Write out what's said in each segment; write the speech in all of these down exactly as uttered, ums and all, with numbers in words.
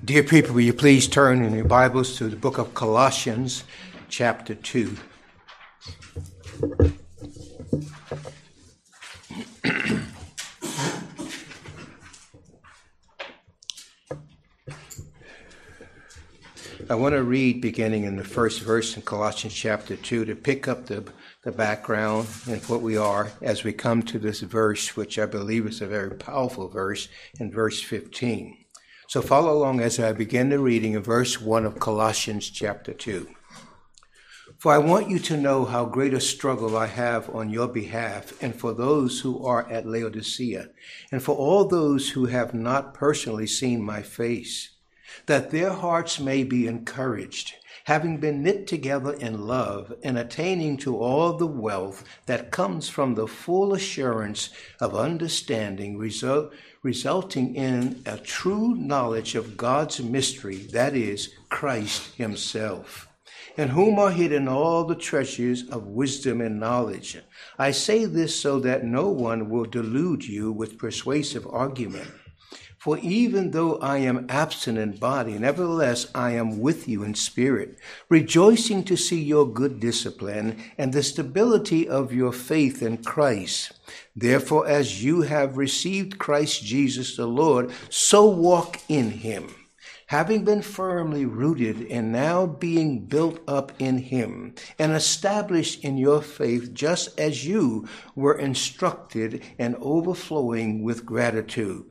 Dear people, will you please turn in your Bibles to the book of Colossians, chapter two. I want to read beginning in the first verse in Colossians chapter two to pick up the, the background and what we are as we come to this verse, which I believe is a very powerful verse, in verse fifteen. So follow along as I begin the reading of verse one of Colossians chapter two. For I want you to know how great a struggle I have on your behalf, and for those who are at Laodicea, and for all those who have not personally seen my face, that their hearts may be encouraged, having been knit together in love, and attaining to all the wealth that comes from the full assurance of understanding, result, resulting in a true knowledge of God's mystery, that is, Christ himself, in whom are hidden all the treasures of wisdom and knowledge. I say this so that no one will delude you with persuasive argument. For even though I am absent in body, nevertheless I am with you in spirit, rejoicing to see your good discipline and the stability of your faith in Christ. Therefore, as you have received Christ Jesus the Lord, so walk in him, having been firmly rooted and now being built up in him and established in your faith, just as you were instructed, and overflowing with gratitude.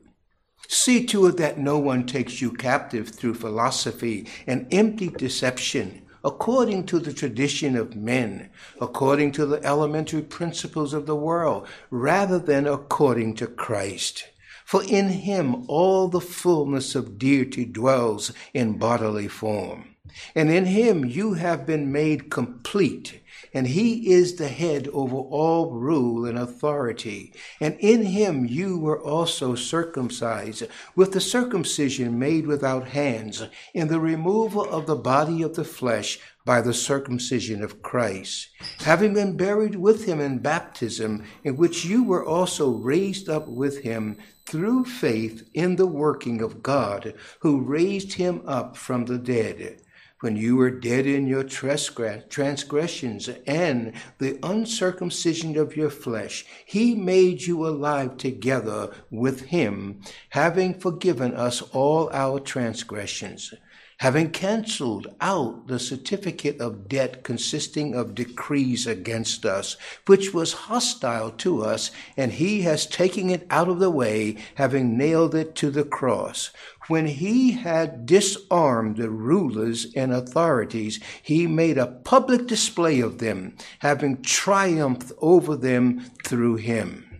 See to it that no one takes you captive through philosophy and empty deception, according to the tradition of men, according to the elementary principles of the world, rather than according to Christ. For in him all the fullness of deity dwells in bodily form, and in him you have been made complete, and he is the head over all rule and authority. And in him you were also circumcised with the circumcision made without hands, in the removal of the body of the flesh by the circumcision of Christ, having been buried with him in baptism, in which you were also raised up with him through faith in the working of God, who raised him up from the dead. When you were dead in your transgressions and the uncircumcision of your flesh, he made you alive together with him, having forgiven us all our transgressions, having canceled out the certificate of debt consisting of decrees against us, which was hostile to us, and he has taken it out of the way, having nailed it to the cross. When he had disarmed the rulers and authorities, he made a public display of them, having triumphed over them through him.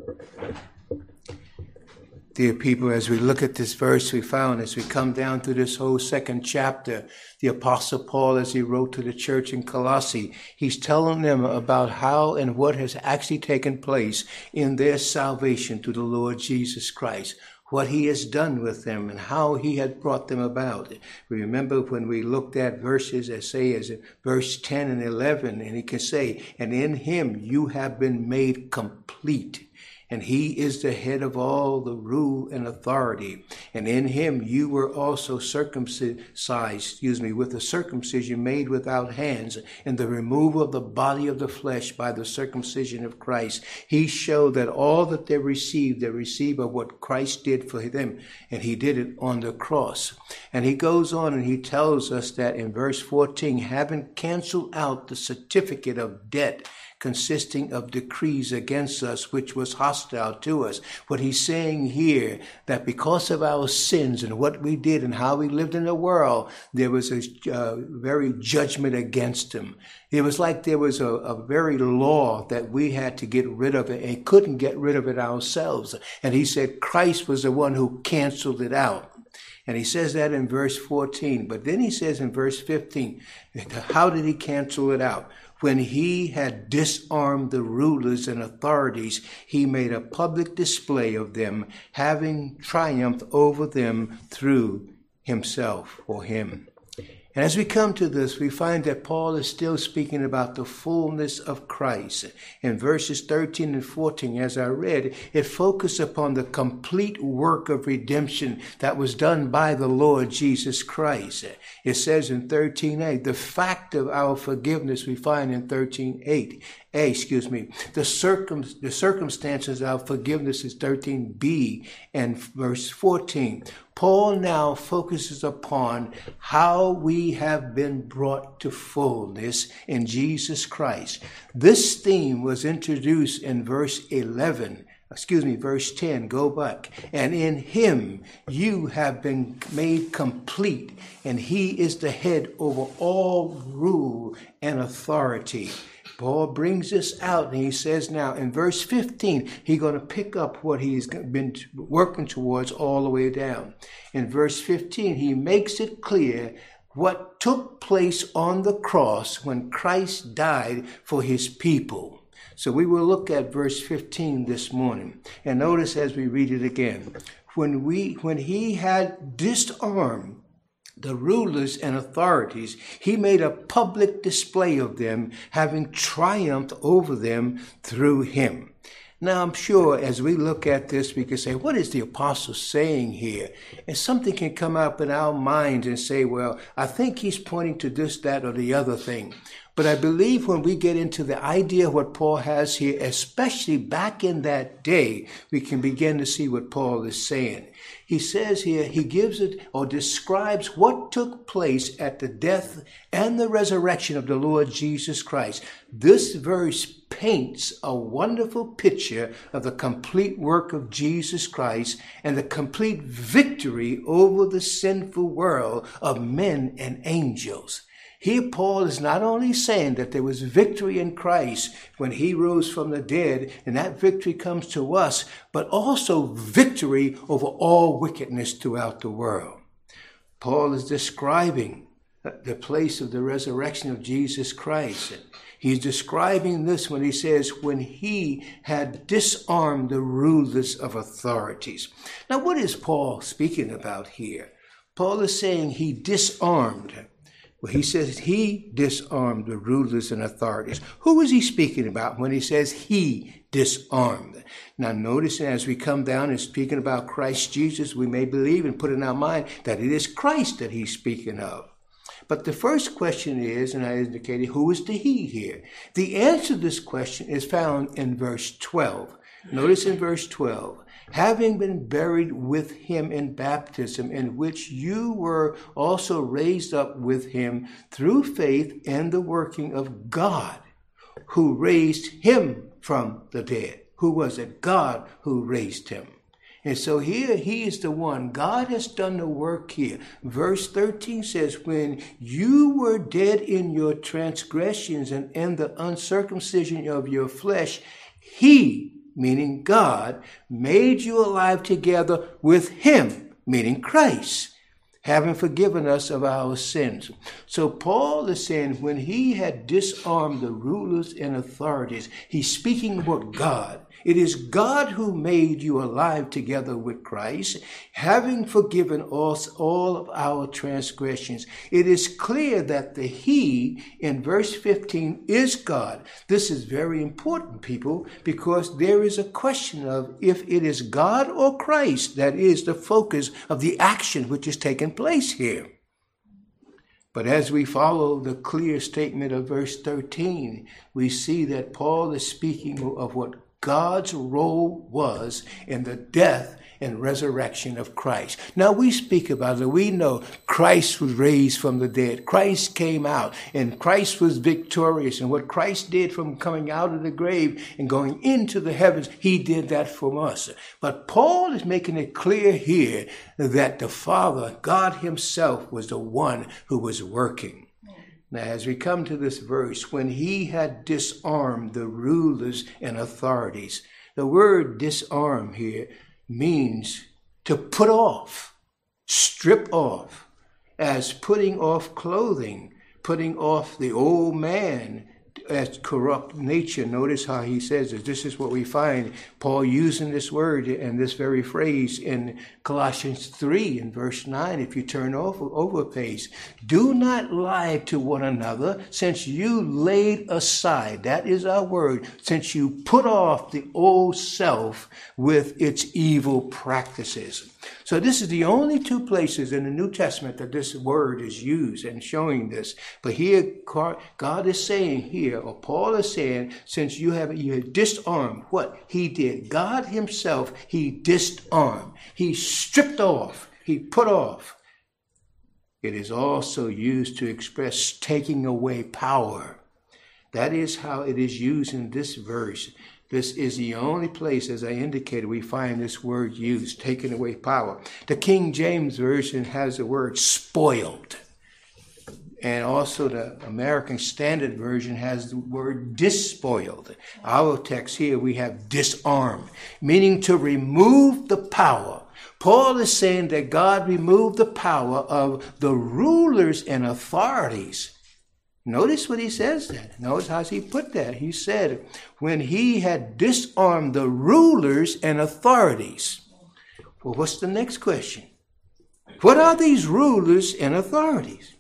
Dear people, as we look at this verse, we found as we come down through this whole second chapter, the Apostle Paul, as he wrote to the church in Colossae, he's telling them about how and what has actually taken place in their salvation through the Lord Jesus Christ, what he has done with them and how he had brought them about. We remember when we looked at verses as say as verse ten and eleven, and he can say, and in him you have been made complete. And he is the head of all the rule and authority. And in him you were also circumcised, excuse me, with the circumcision made without hands, in the removal of the body of the flesh by the circumcision of Christ. He showed that all that they received, they received of what Christ did for them. And he did it on the cross. And he goes on and he tells us that in verse fourteen, having canceled out the certificate of debt consisting of decrees against us, which was hostile to us. What he's saying here, that because of our sins and what we did and how we lived in the world, there was a uh, very judgment against him. It was like there was a, a very law that we had to get rid of it and couldn't get rid of it ourselves. And he said Christ was the one who canceled it out. And he says that in verse fourteen. But then he says in verse fifteen, how did he cancel it out? When he had disarmed the rulers and authorities, he made a public display of them, having triumphed over them through himself or him. And as we come to this, we find that Paul is still speaking about the fullness of Christ. In verses thirteen and fourteen, as I read, it focused upon the complete work of redemption that was done by the Lord Jesus Christ. It says in thirteen eight, the fact of our forgiveness we find in thirteen eight. A, excuse me, the circum the circumstances of forgiveness is thirteen b and verse fourteen. Paul now focuses upon how we have been brought to fullness in Jesus Christ. This theme was introduced in verse eleven. Excuse me, verse ten, go back. And in him you have been made complete, and he is the head over all rule and authority. Paul brings this out, and he says now in verse fifteen, he's going to pick up what he's been working towards all the way down. In verse fifteen, he makes it clear what took place on the cross when Christ died for his people. So we will look at verse fifteen this morning. And notice as we read it again, when we when he had disarmed the rulers and authorities, he made a public display of them, having triumphed over them through him. Now, I'm sure as we look at this, we can say, what is the apostle saying here? And something can come up in our minds and say, well, I think he's pointing to this, that, or the other thing. But I believe when we get into the idea of what Paul has here, especially back in that day, we can begin to see what Paul is saying. He says here, he gives it or describes what took place at the death and the resurrection of the Lord Jesus Christ. This verse paints a wonderful picture of the complete work of Jesus Christ and the complete victory over the sinful world of men and angels. Here Paul is not only saying that there was victory in Christ when he rose from the dead, and that victory comes to us, but also victory over all wickedness throughout the world. Paul is describing the place of the resurrection of Jesus Christ. He's describing this when he says, when he had disarmed the rulers of authorities. Now, what is Paul speaking about here? Paul is saying he disarmed. Well, he says he disarmed the rulers and authorities. Who is he speaking about when he says he disarmed? Now, notice as we come down and speaking about Christ Jesus, we may believe and put in our mind that it is Christ that he's speaking of. But the first question is, and I indicated, who is the he here? The answer to this question is found in verse twelve. Notice in verse twelve. Having been buried with him in baptism, in which you were also raised up with him through faith in the working of God, who raised him from the dead. Who was it? God who raised him. And so here he is the one. God has done the work here. Verse thirteen says, when you were dead in your transgressions and in the uncircumcision of your flesh, he, meaning God, made you alive together with him, meaning Christ, having forgiven us of our sins. So Paul is saying when he had disarmed the rulers and authorities, he's speaking about God. It is God who made you alive together with Christ, having forgiven us all of our transgressions. It is clear that the he in verse fifteen is God. This is very important, people, because there is a question of if it is God or Christ that is the focus of the action which is taking place here. But as we follow the clear statement of verse thirteen, we see that Paul is speaking of what God's role was in the death and resurrection of Christ. Now we speak about it. We know Christ was raised from the dead. Christ came out and Christ was victorious. And what Christ did from coming out of the grave and going into the heavens, he did that for us. But Paul is making it clear here that the Father, God himself, was the one who was working. Now, as we come to this verse, when he had disarmed the rulers and authorities, the word disarm here means to put off, strip off, as putting off clothing, putting off the old man as corrupt nature. Notice how he says this. This is what we find Paul using this word and this very phrase in Colossians three in verse nine. If you turn over, over a page, do not lie to one another, since you laid aside, that is our word, since you put off the old self with its evil practices. So this is the only two places in the New Testament that this word is used and showing this. But here God is saying here, or Paul is saying, since you have you have disarmed what he did, God himself, he disarmed. He stripped off. He put off. It is also used to express taking away power. That is how it is used in this verse. This is the only place, as I indicated, we find this word used, taking away power. The King James Version has the word spoiled. And also the American Standard Version has the word despoiled. Our text here, we have disarmed, meaning to remove the power. Paul is saying that God removed the power of the rulers and authorities. Notice what he says there. Notice how he put that. He said, when he had disarmed the rulers and authorities. Well, what's the next question? What are these rulers and authorities?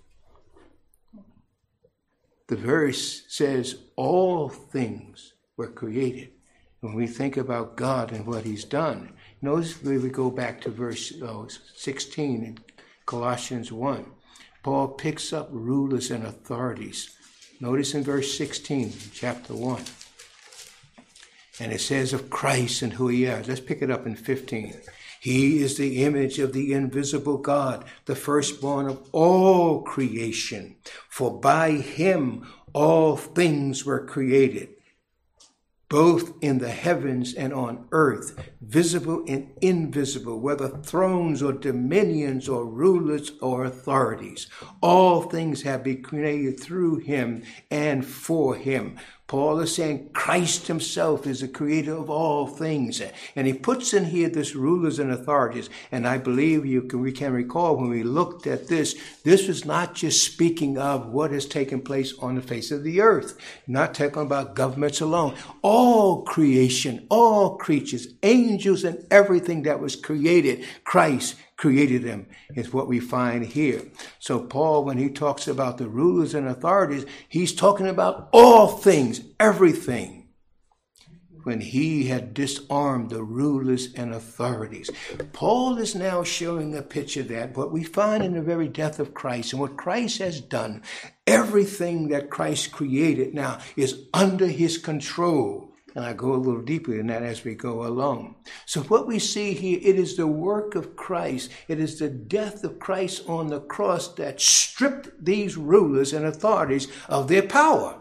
The verse says all things were created. When we think about God and what he's done, notice where we go back to verse oh, sixteen in Colossians one. Paul picks up rulers and authorities. Notice in verse sixteen, chapter one. And it says of Christ and who he is. Let's pick it up in fifteen. He is the image of the invisible God, the firstborn of all creation. For by him all things were created, both in the heavens and on earth, visible and invisible, whether thrones or dominions or rulers or authorities. All things have been created through him and for him. Paul is saying Christ himself is the creator of all things. And he puts in here this rulers and authorities. And I believe you can, we can recall when we looked at this, this was not just speaking of what has taken place on the face of the earth, not talking about governments alone. All creation, all creatures, angels and everything that was created, Christ created them, is what we find here. So Paul, when he talks about the rulers and authorities, he's talking about all things, everything. When he had disarmed the rulers and authorities. Paul is now showing a picture that what we find in the very death of Christ and what Christ has done, everything that Christ created now is under his control. And I go a little deeper in that as we go along. So what we see here, it is the work of Christ. It is the death of Christ on the cross that stripped these rulers and authorities of their power.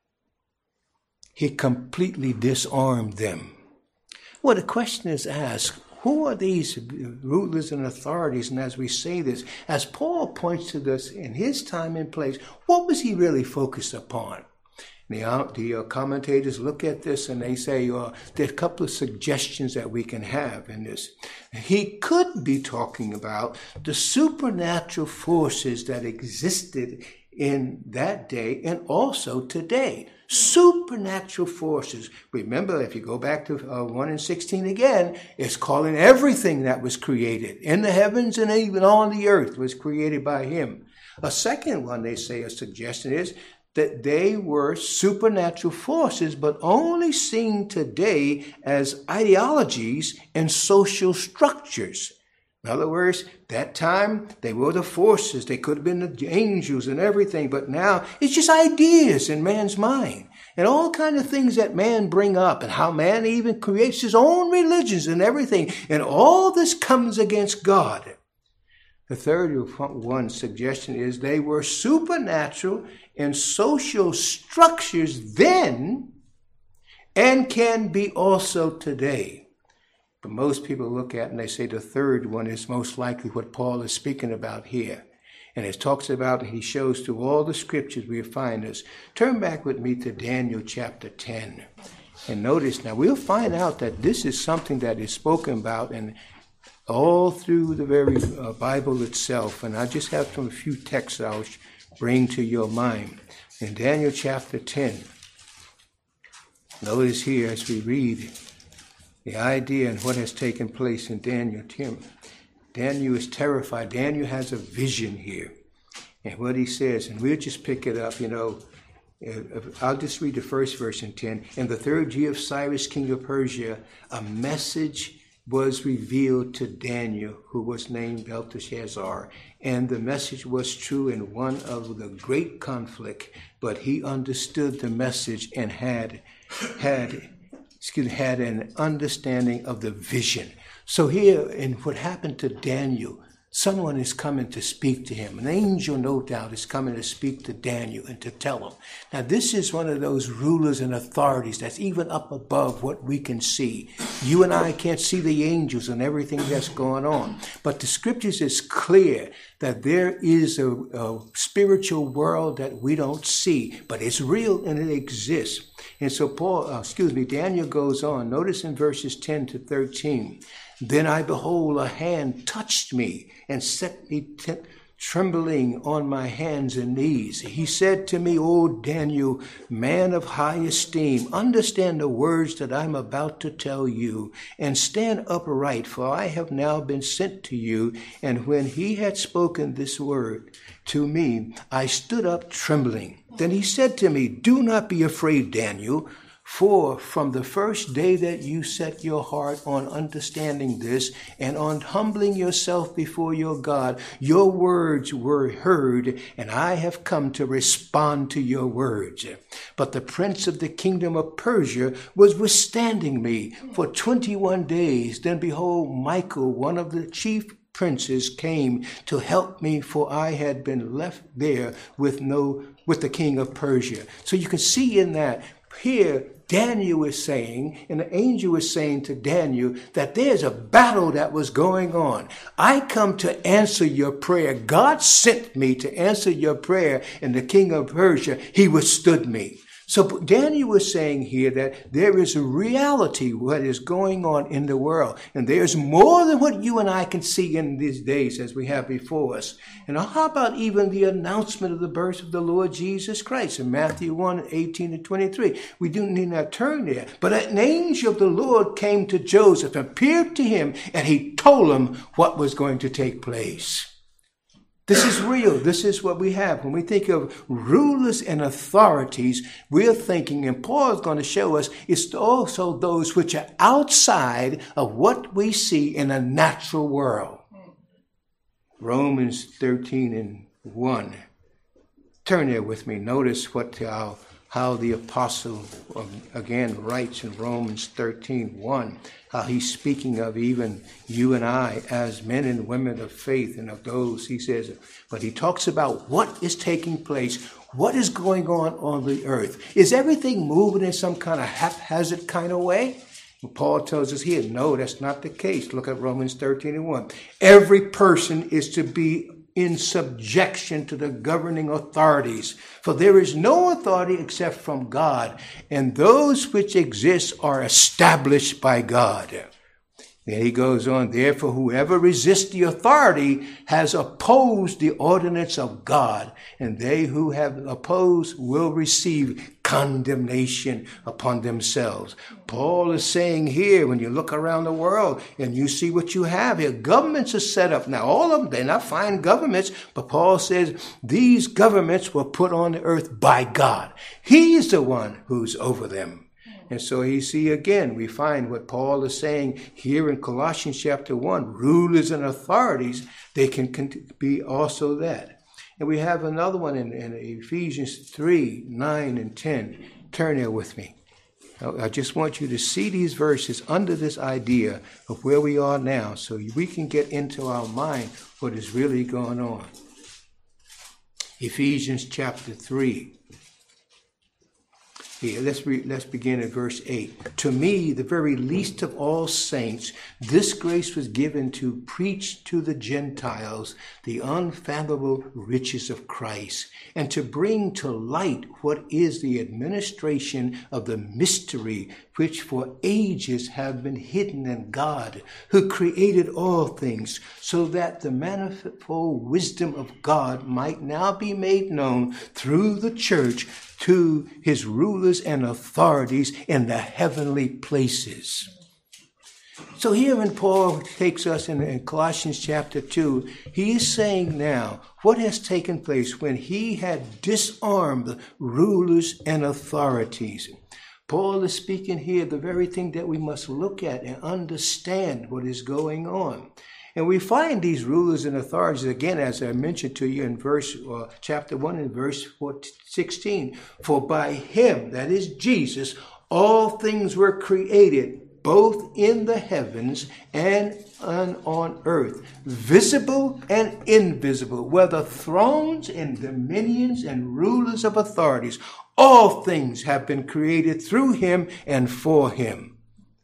He completely disarmed them. Well, the question is asked, who are these rulers and authorities? And as we say this, as Paul points to this in his time and place, what was he really focused upon? The, uh, the uh, commentators look at this and they say uh, there are a couple of suggestions that we can have in this. He could be talking about the supernatural forces that existed in that day and also today. Supernatural forces. Remember, if you go back to uh, one and sixteen again, it's calling everything that was created in the heavens and even on the earth was created by him. A second one, they say, a suggestion is that they were supernatural forces, but only seen today as ideologies and social structures. In other words, that time, they were the forces. They could have been the angels and everything, but now it's just ideas in man's mind. And all kind of things that man bring up and how man even creates his own religions and everything. And all this comes against God. The third one suggestion is they were supernatural and social structures then and can be also today. But most people look at and they say the third one is most likely what Paul is speaking about here. And it talks about, he shows through all the scriptures we find this. Turn back with me to Daniel chapter ten. And notice now, we'll find out that this is something that is spoken about and all through the very uh, Bible itself. And I just have some few texts I'll bring to your mind. In Daniel chapter ten, Notice here as we read the idea and what has taken place in Daniel. Tim, Daniel is terrified. Daniel has a vision here. And what he says, and we'll just pick it up, you know, I'll just read the first verse in ten. In the third year of Cyrus, king of Persia, a message was revealed to Daniel, who was named Belteshazzar. And the message was true in one of the great conflict, but he understood the message and had had excuse me, had an understanding of the vision. So here, in what happened to Daniel, someone is coming to speak to him. An angel, no doubt, is coming to speak to Daniel and to tell him. Now, this is one of those rulers and authorities that's even up above what we can see. You and I can't see the angels and everything that's going on. But the scriptures is clear that there is a, a spiritual world that we don't see, but it's real and it exists. And so Paul, uh, excuse me, Daniel goes on. Notice in verses ten to thirteen. Then I behold, a hand touched me and set me t- trembling on my hands and knees. He said to me, O Daniel, man of high esteem, understand the words that I'm about to tell you, and stand upright, for I have now been sent to you. And when he had spoken this word to me, I stood up trembling. Then he said to me, do not be afraid, Daniel. For from the first day that you set your heart on understanding this and on humbling yourself before your God, your words were heard, and I have come to respond to your words. But the prince of the kingdom of Persia was withstanding me for twenty-one days. Then behold, Michael, one of the chief princes, came to help me, for I had been left there with no with the king of Persia. So you can see in that here, Daniel is saying, and the angel is saying to Daniel, that there's a battle that was going on. I come to answer your prayer. God sent me to answer your prayer, and the king of Persia, he withstood me. So Daniel was saying here that there is a reality what is going on in the world. And there's more than what you and I can see in these days as we have before us. And how about even the announcement of the birth of the Lord Jesus Christ in Matthew one, eighteen to twenty-three. We do need not turn there. But an angel of the Lord came to Joseph, appeared to him, and he told him what was going to take place. This is real. This is what we have. When we think of rulers and authorities, we're thinking, and Paul is going to show us, it's also those which are outside of what we see in a natural world. Romans thirteen and one. Turn there with me. Notice what how, how the apostle again writes in Romans thirteen one. How he's speaking of even you and I as men and women of faith and of those, he says, but he talks about what is taking place, what is going on on the earth. Is everything moving in some kind of haphazard kind of way? And Paul tells us here, no, that's not the case. Look at Romans thirteen and one. Every person is to be in subjection to the governing authorities. For there is no authority except from God, and those which exist are established by God. Then he goes on, therefore, whoever resists the authority has opposed the ordinance of God, and they who have opposed will receive condemnation upon themselves. Paul is saying here, when you look around the world and you see what you have here, governments are set up now. All of them, they're not fine governments, but Paul says these governments were put on the earth by God. He's the one who's over them. And so you see, again, we find what Paul is saying here in Colossians chapter one, rulers and authorities, they can be also that. And we have another one in, in Ephesians three, nine, and ten. Turn there with me. I just want you to see these verses under this idea of where we are now so we can get into our mind what is really going on. Ephesians chapter three. Here, let's, re- let's begin at verse eight. To me, the very least of all saints, this grace was given to preach to the Gentiles the unfathomable riches of Christ, and to bring to light what is the administration of the mystery which for ages have been hidden in God, who created all things, so that the manifold wisdom of God might now be made known through the church to his rulers and authorities in the heavenly places. So here when Paul takes us in, in Colossians chapter two, he is saying now what has taken place when he had disarmed rulers and authorities. Paul is speaking here the very thing that we must look at and understand what is going on. And we find these rulers and authorities, again, as I mentioned to you in verse uh, chapter one and verse sixteen. For by him, that is Jesus, all things were created, both in the heavens and on earth, visible and invisible, whether thrones and dominions and rulers of authorities. All things have been created through him and for him.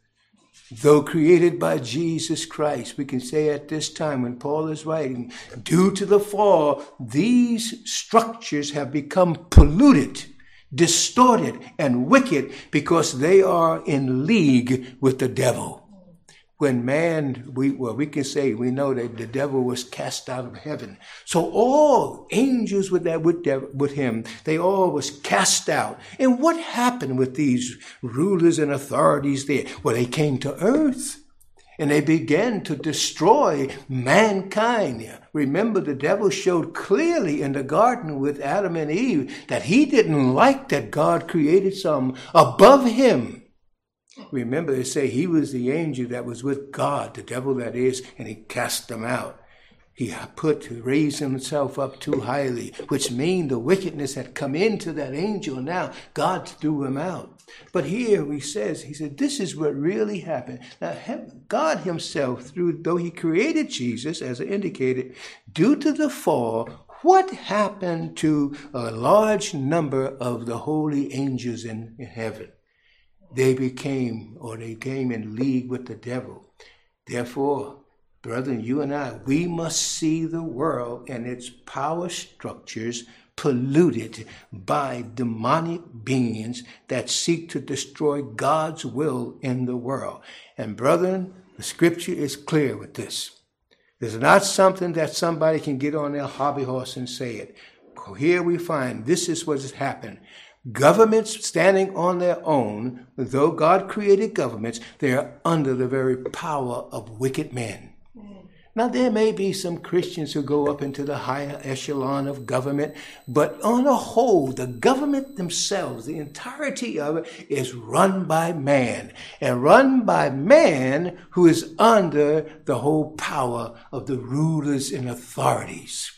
Though created by Jesus Christ, we can say at this time when Paul is writing, due to the fall, these structures have become polluted, distorted, and wicked because they are in league with the devil. When man, we well, we can say we know that the devil was cast out of heaven. So all angels with that with, with him, they all was cast out. And what happened with these rulers and authorities there? Well, they came to earth and they began to destroy mankind. Remember, the devil showed clearly in the garden with Adam and Eve that he didn't like that God created some above him. Remember, they say he was the angel that was with God, the devil that is, and he cast them out. He put, raised himself up too highly, which means the wickedness had come into that angel. Now God threw him out. But here he says, he said, this is what really happened. Now, God himself, through though he created Jesus, as I indicated, due to the fall, what happened to a large number of the holy angels in, in heaven? They became, or they came in league with the devil. Therefore, brethren, you and I, we must see the world and its power structures polluted by demonic beings that seek to destroy God's will in the world. And brethren, the scripture is clear with this. It's not something that somebody can get on their hobby horse and say it. Here we find this is what has happened. Governments standing on their own, though God created governments, they are under the very power of wicked men. Now, there may be some Christians who go up into the higher echelon of government, but on a whole, the government themselves, the entirety of it, is run by man, and run by man who is under the whole power of the rulers and authorities.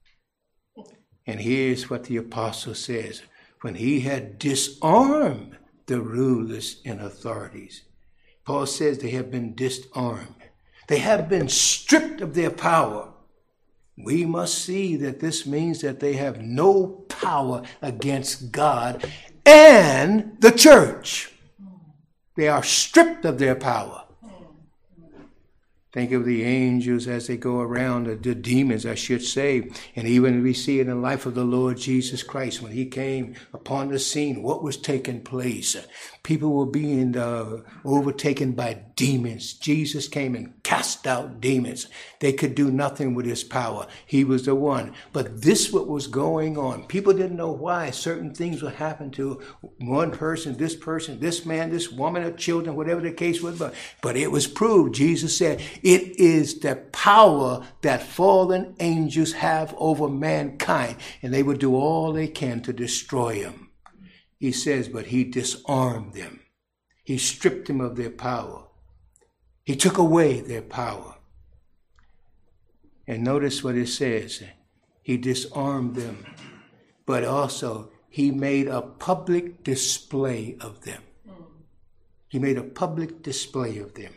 And here's what the apostle says. When he had disarmed the rulers and authorities, Paul says they have been disarmed. They have been stripped of their power. We must see that this means that they have no power against God and the church. They are stripped of their power. Think of the angels as they go around, the, the demons, I should say. And even we see it in the life of the Lord Jesus Christ. When he came upon the scene, what was taking place? People were being uh, overtaken by demons. Jesus came and cast out demons. They could do nothing with his power. He was the one. But this what was going on. People didn't know why certain things would happen to one person, this person, this man, this woman, or children, whatever the case was. But, but it was proved. Jesus said, it is the power that fallen angels have over mankind, and they would do all they can to destroy him. He says, but he disarmed them. He stripped them of their power. He took away their power. And notice what it says. He disarmed them, but also he made a public display of them. He made a public display of them.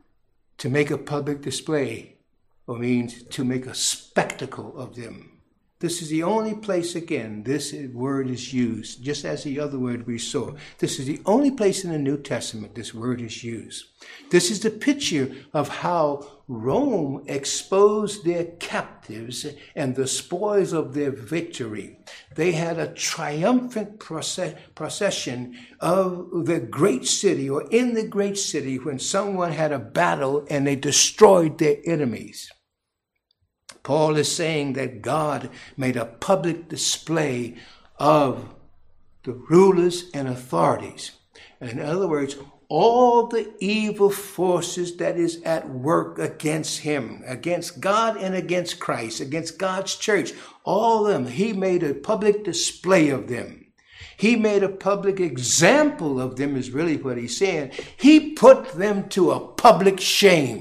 To make a public display or means to make a spectacle of them. This is the only place, again, this word is used, just as the other word we saw. This is the only place in the New Testament this word is used. This is the picture of how Rome exposed their captives and the spoils of their victory. They had a triumphant procession of the great city, or in the great city, when someone had a battle and they destroyed their enemies. Paul is saying that God made a public display of the rulers and authorities. In other words, all the evil forces that is at work against him, against God and against Christ, against God's church, all of them, he made a public display of them. He made a public example of them, is really what he's saying. He put them to a public shame.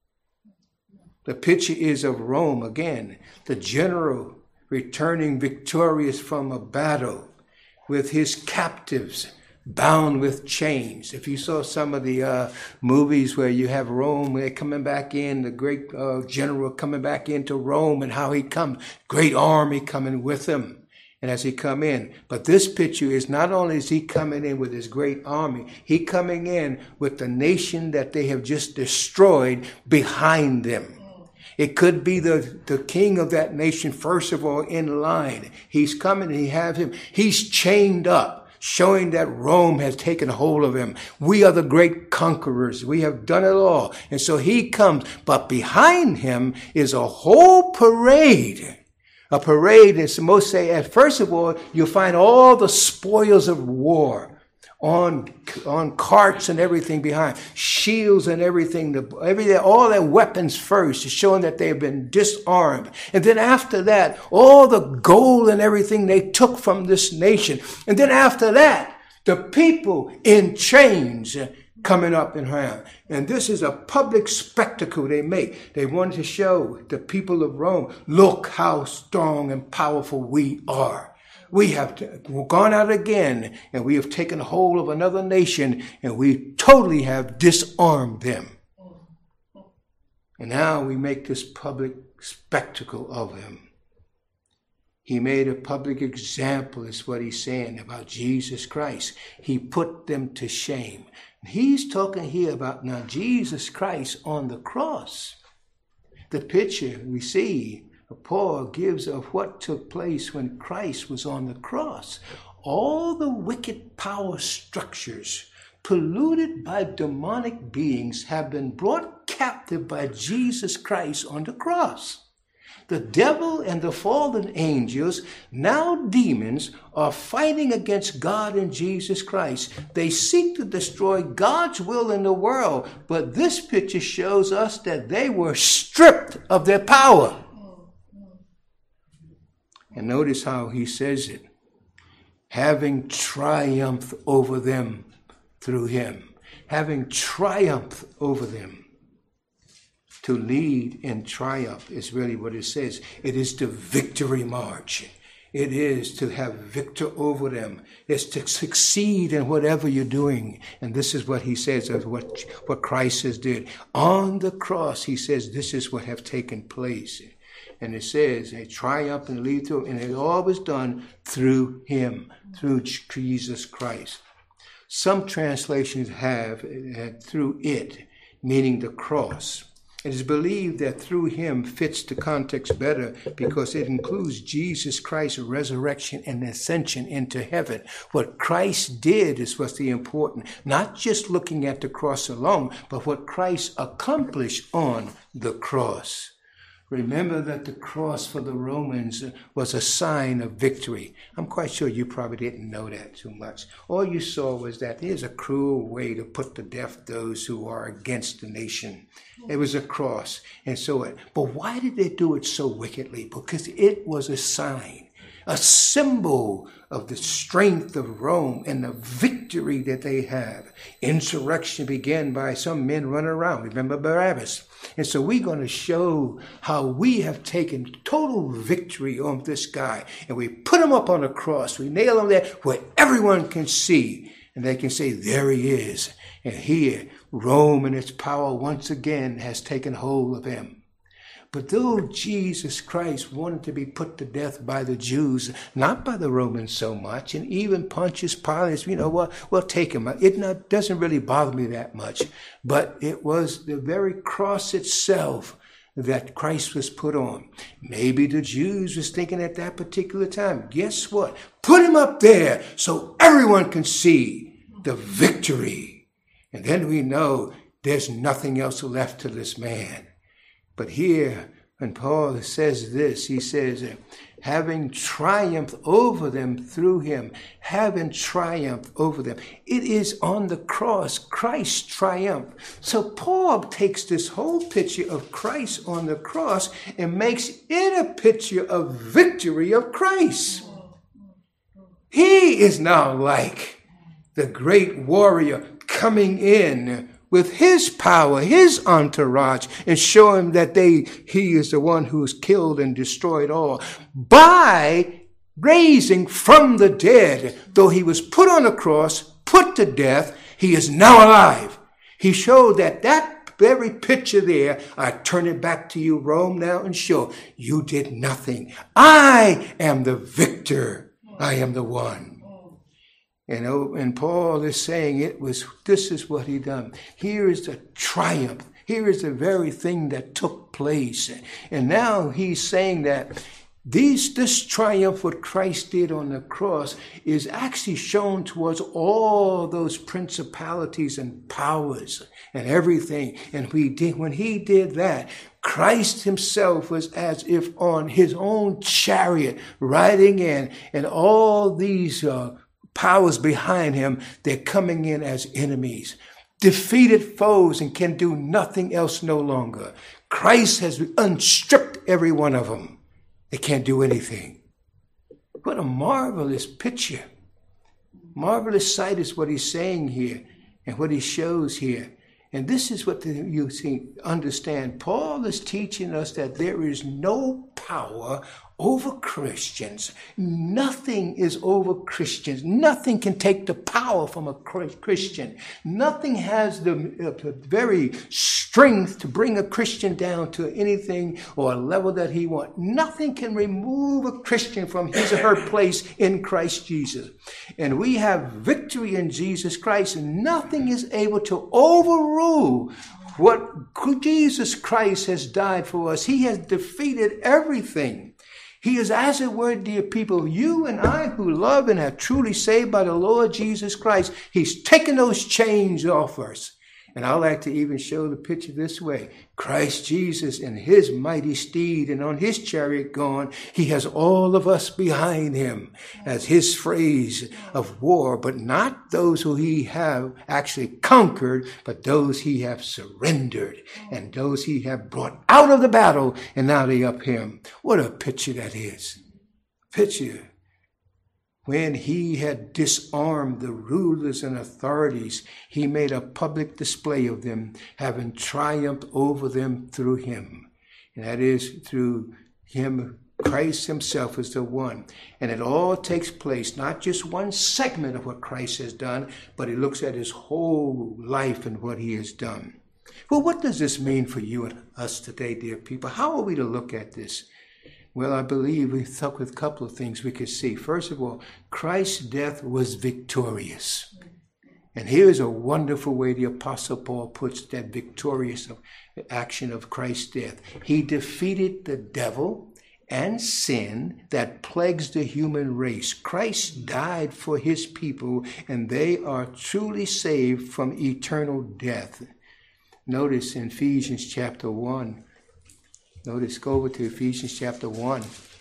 The picture is of Rome again, the general returning victorious from a battle with his captives bound with chains. If you saw some of the uh, movies where you have Rome, they're coming back in, the great uh, general coming back into Rome and how he comes, great army coming with him. And as he come in, but this picture is not only is he coming in with his great army, he coming in with the nation that they have just destroyed behind them. It could be the, the king of that nation, first of all, in line. He's coming and he has him. He's chained up, showing that Rome has taken hold of him. We are the great conquerors. We have done it all. And so he comes. But behind him is a whole parade. A parade, as most say, at first of all, you'll find all the spoils of war. On on carts and everything behind, shields and everything, the, everything, all their weapons first, is showing that they have been disarmed. And then after that, all the gold and everything they took from this nation. And then after that, the people in chains coming up in hand. And this is a public spectacle they make. They wanted to show the people of Rome, look how strong and powerful we are. We have gone out again, and we have taken hold of another nation, and we totally have disarmed them. And now we make this public spectacle of him. He made a public example, is what he's saying about Jesus Christ. He put them to shame. He's talking here about now Jesus Christ on the cross. The picture we see Paul gives of what took place when Christ was on the cross. All the wicked power structures polluted by demonic beings have been brought captive by Jesus Christ on the cross. The devil and the fallen angels, now demons, are fighting against God and Jesus Christ. They seek to destroy God's will in the world, but this picture shows us that they were stripped of their power. And notice how he says it. Having triumphed over them through him. Having triumphed over them. To lead in triumph is really what it says. It is the victory march. It is to have victor over them. It's to succeed in whatever you're doing. And this is what he says of what, what Christ has did. On the cross, he says, this is what have taken place. And it says, a triumph and lead through, and it all was done through him, through Jesus Christ. Some translations have uh, through it, meaning the cross. It is believed that through him fits the context better because it includes Jesus Christ's resurrection and ascension into heaven. What Christ did is what's the important, not just looking at the cross alone, but what Christ accomplished on the cross. Remember that the cross for the Romans was a sign of victory. I'm quite sure you probably didn't know that too much. All you saw was that here's a cruel way to put to death those who are against the nation. It was a cross. And so, it, but why did they do it so wickedly? Because it was a sign, a symbol of the strength of Rome and the victory that they have. Insurrection began by some men running around. Remember Barabbas? And so we're going to show how we have taken total victory on this guy. And we put him up on the cross. We nail him there where everyone can see. And they can say, there he is. And here, Rome and its power once again has taken hold of him. But though Jesus Christ wanted to be put to death by the Jews, not by the Romans so much, and even Pontius Pilate, you know, well, we'll take him. It not, doesn't really bother me that much. But it was the very cross itself that Christ was put on. Maybe the Jews was thinking at that particular time, guess what? Put him up there so everyone can see the victory. And then we know there's nothing else left to this man. But here, when Paul says this, he says, having triumphed over them through him, having triumphed over them. It is on the cross, Christ's triumph. So Paul takes this whole picture of Christ on the cross and makes it a picture of victory of Christ. He is now like the great warrior coming in with his power, his entourage, and show him that they, he is the one who's killed and destroyed all by raising from the dead. Though he was put on a cross, put to death, he is now alive. He showed that that very picture there, I turn it back to you, Rome, now and show you did nothing. I am the victor. I am the one. You know, and Paul is saying it was, this is what he done. Here is the triumph. Here is the very thing that took place. And now he's saying that these, this triumph, what Christ did on the cross, is actually shown towards all those principalities and powers and everything. And we did, when he did that, Christ himself was as if on his own chariot riding in, and all these uh, powers behind him, they're coming in as enemies, defeated foes, and can do nothing else no longer. Christ has unstripped every one of them. They can't do anything. What a marvelous picture. Marvelous sight is what he's saying here and what he shows here. And this is what the, you see, understand. Paul is teaching us that there is no power over Christians. Nothing is over Christians. Nothing can take the power from a Christian. Nothing has the, uh, the very strength to bring a Christian down to anything or a level that he wants. Nothing can remove a Christian from his or her place in Christ Jesus. And we have victory in Jesus Christ, and nothing is able to overrule what Jesus Christ has died for us. He has defeated everything. He is, as it were, dear people, you and I who love and are truly saved by the Lord Jesus Christ, he's taken those chains off us. And I like to even show the picture this way. Christ Jesus in his mighty steed and on his chariot gone, he has all of us behind him as his phrase of war, but not those who he have actually conquered, but those he have surrendered and those he have brought out of the battle, and now they up him. What a picture that is. Picture. When he had disarmed the rulers and authorities, he made a public display of them, having triumphed over them through him. And that is through him. Christ himself is the one. And it all takes place, not just one segment of what Christ has done, but he looks at his whole life and what he has done. Well, what does this mean for you and us today, dear people? How are we to look at this? Well, I believe we thought with a couple of things we could see. First of all, Christ's death was victorious. And here's a wonderful way the Apostle Paul puts that victorious action of Christ's death. He defeated the devil and sin that plagues the human race. Christ died for his people, and they are truly saved from eternal death. Notice in Ephesians chapter one, Notice, go over to Ephesians chapter one,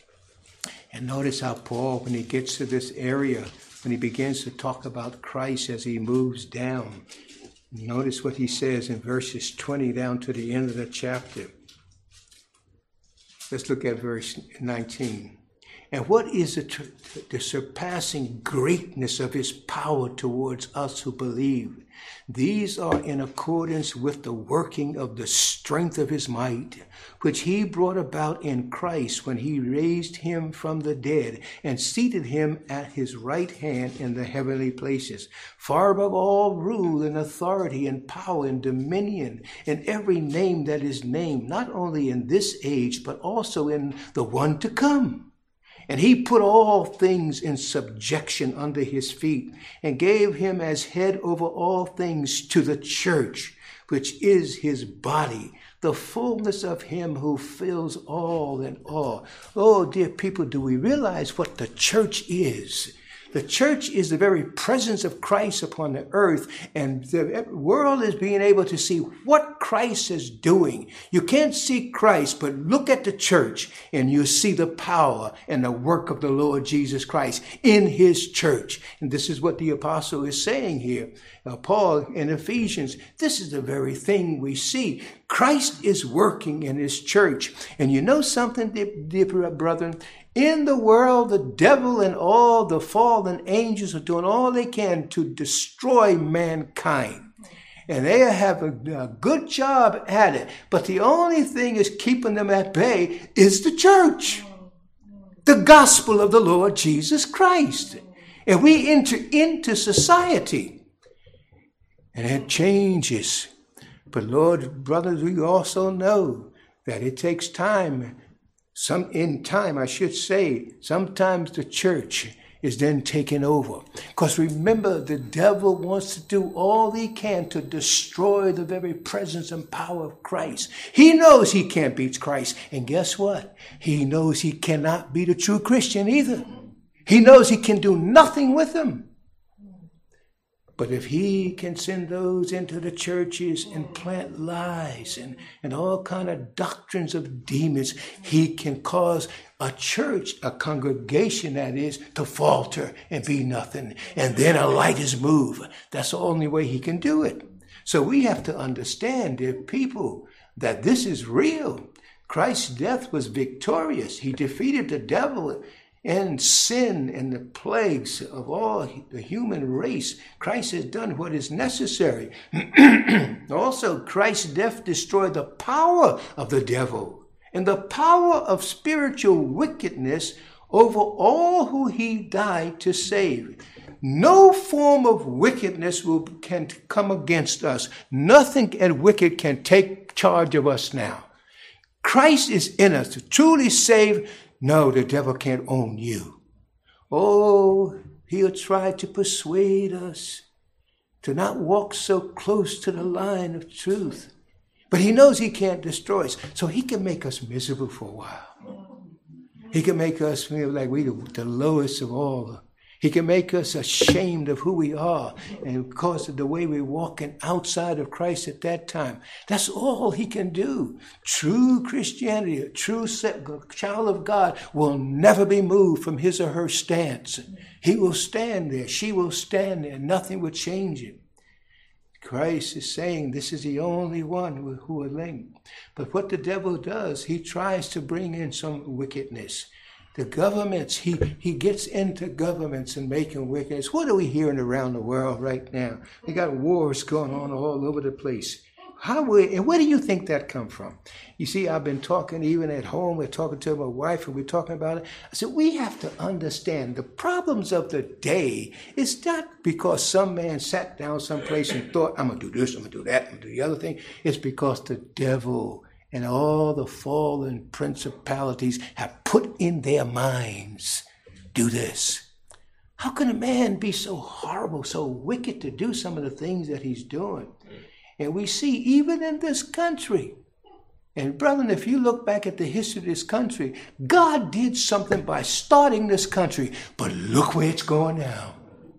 and notice how Paul, when he gets to this area, when he begins to talk about Christ as he moves down, notice what he says in verses twenty down to the end of the chapter. Let's look at verse nineteen. And what is the, the surpassing greatness of his power towards us who believe? These are in accordance with the working of the strength of his might, which he brought about in Christ when he raised him from the dead and seated him at his right hand in the heavenly places, far above all rule and authority and power and dominion and every name that is named, not only in this age, but also in the one to come. And he put all things in subjection under his feet and gave him as head over all things to the church, which is his body, the fullness of him who fills all in all. Oh, dear people, do we realize what the church is? The church is the very presence of Christ upon the earth, and the world is being able to see what Christ is doing. You can't see Christ, but look at the church, and you see the power and the work of the Lord Jesus Christ in his church. And this is what the apostle is saying here. Uh, Paul in Ephesians, this is the very thing we see. Christ is working in his church. And you know something, dear, dear brethren? In the world, the devil and all the fallen angels are doing all they can to destroy mankind. And they have a, a good job at it. But the only thing is keeping them at bay is the church. The gospel of the Lord Jesus Christ. And we enter into society. And it changes. But Lord, brothers, we also know that it takes time. Some in time, I should say, sometimes the church is then taken over. Because remember, the devil wants to do all he can to destroy the very presence and power of Christ. He knows he can't beat Christ. And guess what? He knows he cannot be the true Christian either. He knows he can do nothing with him. But if he can send those into the churches and plant lies and, and all kind of doctrines of demons, he can cause a church, a congregation that is, to falter and be nothing. And then a light is moved. That's the only way he can do it. So we have to understand, dear people, that this is real. Christ's death was victorious. He defeated the devil and sin and the plagues of all the human race. Christ has done what is necessary. Also, Christ's death destroyed the power of the devil and the power of spiritual wickedness over all who he died to save. No form of wickedness will can come against us. Nothing and wicked can take charge of us now. Christ is in us to truly save. No, the devil can't own you. Oh, he'll try to persuade us to not walk so close to the line of truth. But he knows he can't destroy us. So he can make us miserable for a while. He can make us feel like we're the lowest of all. He can make us ashamed of who we are and because of the way we're walking outside of Christ at that time. That's all he can do. True Christianity, a true child of God will never be moved from his or her stance. He will stand there. She will stand there. Nothing will change it. Christ is saying this is the only one who will link. But what the devil does, he tries to bring in some wickedness. The governments, he, he gets into governments and making wickedness. What are we hearing around the world right now? We got wars going on all over the place. How we, and where do you think that come from? You see, I've been talking even at home. We're talking to my wife and we're talking about it. I said, we have to understand the problems of the day is not because some man sat down someplace and thought, I'm going to do this, I'm going to do that, I'm going to do the other thing. It's because the devil and all the fallen principalities have put in their minds, do this. How can a man be so horrible, so wicked to do some of the things that he's doing? And we see even in this country, and brethren, if you look back at the history of this country, God did something by starting this country, but look where it's going now.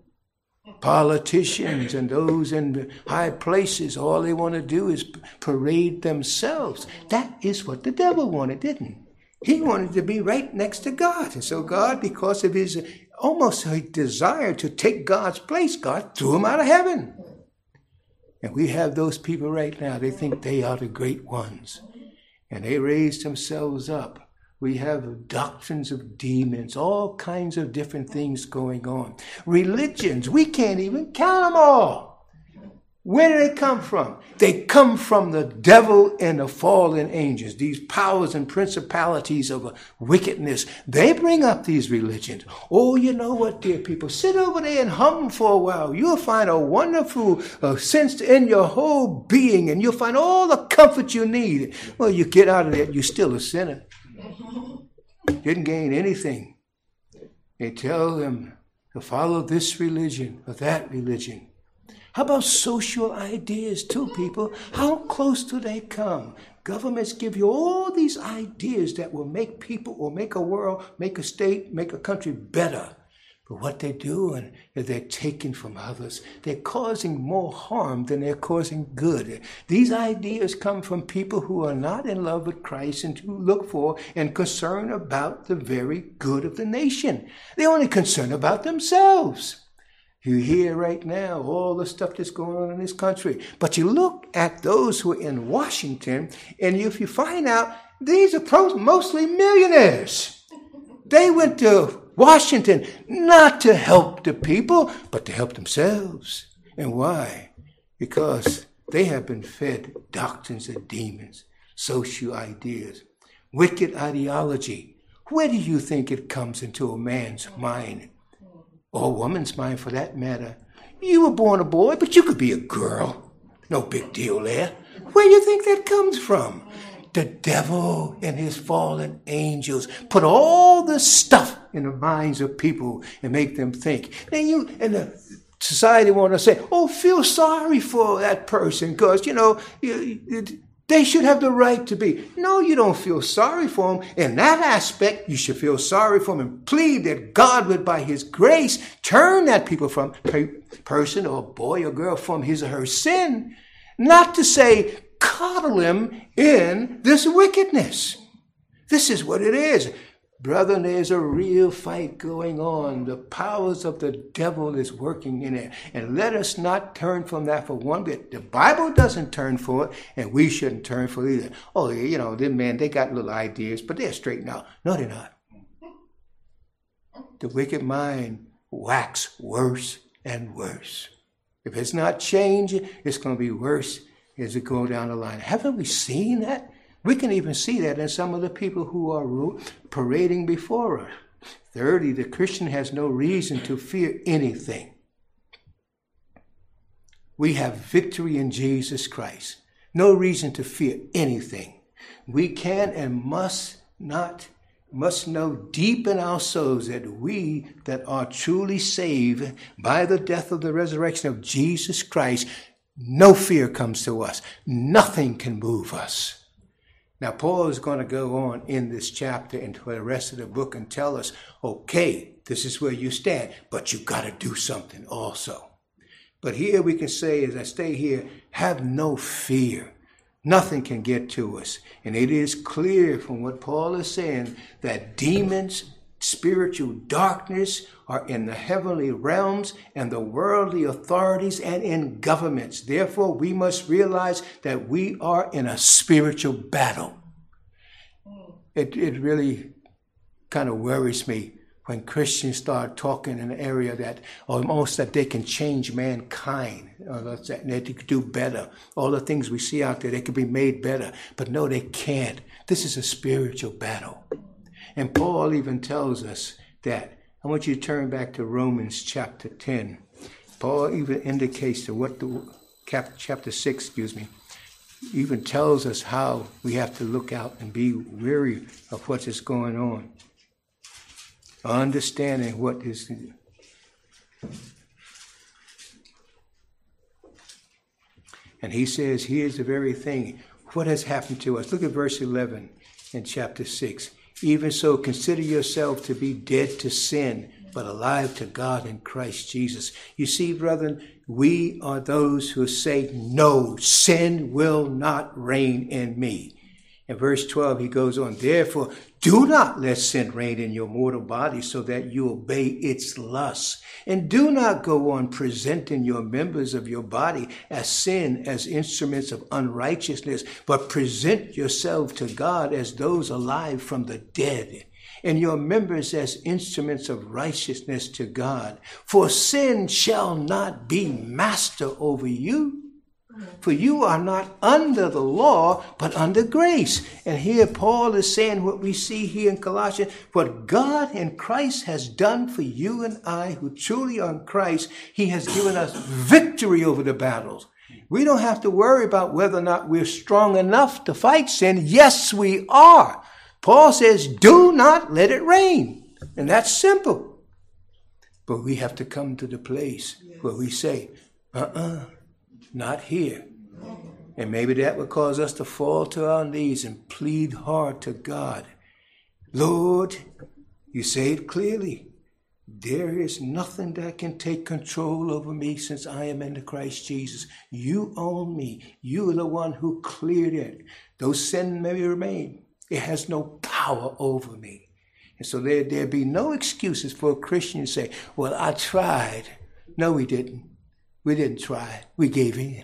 Politicians and those in the high places, all they want to do is parade themselves. That is what the devil wanted, didn't he? He wanted to be right next to God. And so God, because of his almost a desire to take God's place, God threw him out of heaven. And we have those people right now, they think they are the great ones. And they raise themselves up We have doctrines of demons, all kinds of different things going on. Religions, we can't even count them all. Where do they come from? They come from the devil and the fallen angels, these powers and principalities of wickedness. They bring up these religions. Oh, you know what, dear people? Sit over there and hum for a while. You'll find a wonderful uh, sense in your whole being, and you'll find all the comfort you need. Well, you get out of that, you're still a sinner. Didn't gain anything. They tell them to follow this religion or that religion. How about social ideas too, people? How close do they come? Governments give you all these ideas that will make people or make a world, make a state, make a country better. But what they're doing is they're taking from others. They're causing more harm than they're causing good. These ideas come from people who are not in love with Christ and who look for and concerned about the very good of the nation. They're only concerned about themselves. You hear right now all the stuff that's going on in this country. But you look at those who are in Washington, and if you find out, these are mostly millionaires. They went to Washington not to help the people, but to help themselves. And why? Because they have been fed doctrines of demons, social ideas, wicked ideology. Where do you think it comes into a man's mind? Or a woman's mind, for that matter? You were born a boy, but you could be a girl. No big deal there. Where do you think that comes from? The devil and his fallen angels put all this stuff in the minds of people and make them think. And you and the society want to say, oh, feel sorry for that person because, you know, you, you, they should have the right to be. No, you don't feel sorry for them. In that aspect, you should feel sorry for them and plead that God would, by his grace, turn that people from person or boy or girl from his or her sin, not to say, coddle him in this wickedness. This is what it is. Brother, there's a real fight going on. The powers of the devil is working in it. And let us not turn from that for one bit. The Bible doesn't turn for it, and we shouldn't turn for it either. Oh, you know, them men, they got little ideas, but they're straightened out. No, they're not. The wicked mind wax worse and worse. If it's not changing, it's going to be worse as it goes down the line. Haven't we seen that? We can even see that in some of the people who are parading before us. Thirdly, the Christian has no reason to fear anything. We have victory in Jesus Christ. No reason to fear anything. We can and must not, must know deep in our souls that we that are truly saved by the death of the resurrection of Jesus Christ, no fear comes to us. Nothing can move us. Now, Paul is going to go on in this chapter and for the rest of the book and tell us, okay, this is where you stand, but you got to do something also. But here we can say, as I stay here, have no fear. Nothing can get to us. And it is clear from what Paul is saying that demons, spiritual darkness are in the heavenly realms and the worldly authorities and in governments. Therefore, we must realize that we are in a spiritual battle. It, it really kind of worries me when Christians start talking in an area that almost that they can change mankind, or that they could do better. All the things we see out there, they could be made better. But no, they can't. This is a spiritual battle. And Paul even tells us that. I want you to turn back to Romans chapter ten. Paul even indicates to what the chapter six, excuse me, even tells us how we have to look out and be weary of what is going on. Understanding what is. And he says, here's the very thing. What has happened to us? Look at verse eleven in chapter six. Even so, consider yourself to be dead to sin, but alive to God in Christ Jesus. You see, brethren, we are those who say, no, sin will not reign in me. In verse twelve, he goes on, therefore, do not let sin reign in your mortal body so that you obey its lusts. And do not go on presenting your members of your body as sin, as instruments of unrighteousness, but present yourself to God as those alive from the dead, and your members as instruments of righteousness to God. For sin shall not be master over you. For you are not under the law, but under grace. And here Paul is saying what we see here in Colossians, what God in Christ has done for you and I who truly are in Christ, he has given us victory over the battles. We don't have to worry about whether or not we're strong enough to fight sin. Yes, we are. Paul says, do not let it reign. And that's simple. But we have to come to the place where we say, uh-uh. Not here. And maybe that would cause us to fall to our knees and plead hard to God. Lord, you say it clearly. There is nothing that can take control over me since I am in the Christ Jesus. You own me. You are the one who cleared it. Though sin may remain, it has no power over me. And so there there be no excuses for a Christian to say, well, I tried. No, we didn't. We didn't try. We gave in.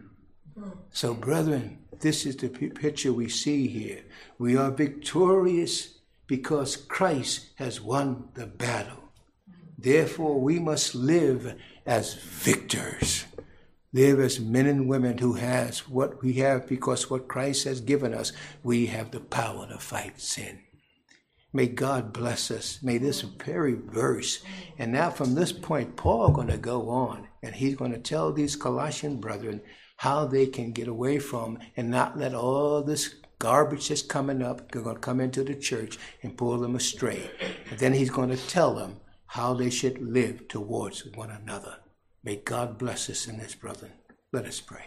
So, brethren, this is the picture we see here. We are victorious because Christ has won the battle. Therefore, we must live as victors. Live as men and women who has what we have because what Christ has given us, we have the power to fight sin. May God bless us. May this very verse. And now from this point, Paul is going to go on. And he's going to tell these Colossian brethren how they can get away from and not let all this garbage that's coming up, they're going to come into the church and pull them astray. And then he's going to tell them how they should live towards one another. May God bless us in this, brethren. Let us pray.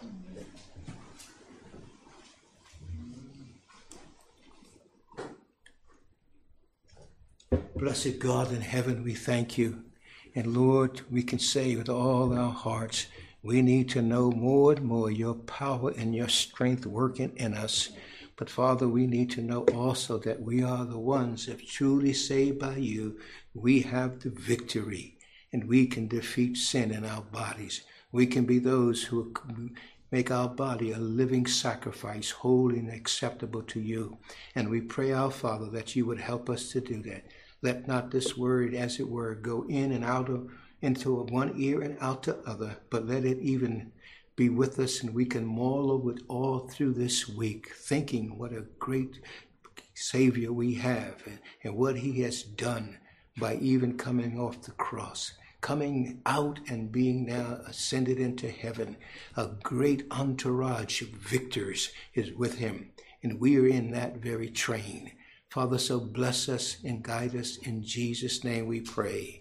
Blessed God in heaven, we thank you. And Lord, we can say with all our hearts, we need to know more and more your power and your strength working in us. But Father, we need to know also that we are the ones, if truly saved by you, we have the victory and we can defeat sin in our bodies. We can be those who make our body a living sacrifice, holy and acceptable to you. And we pray, our Father, that you would help us to do that. Let not this word, as it were, go in and out of, into one ear and out the other, but let it even be with us and we can mull with all through this week, thinking what a great Savior we have and, and what he has done by even coming off the cross, coming out and being now ascended into heaven. A great entourage of victors is with him, and we are in that very train. Father, so bless us and guide us. In Jesus' name we pray.